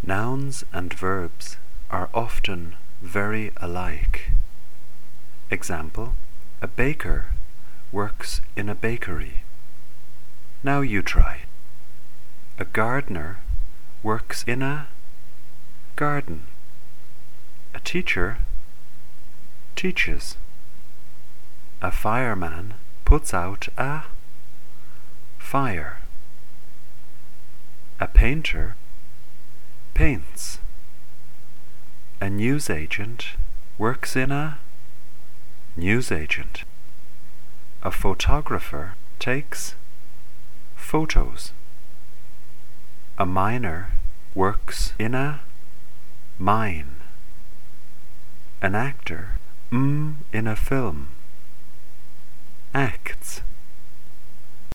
Nouns and verbs are often very alike. Example, a baker works in a bakery. Now you try. A gardener works in a garden. A teacher teaches. A fireman puts out a fire. A painter paints. A newsagent works in a newsagent. A photographer takes photos. A miner works in a mine. An actor in a film acts.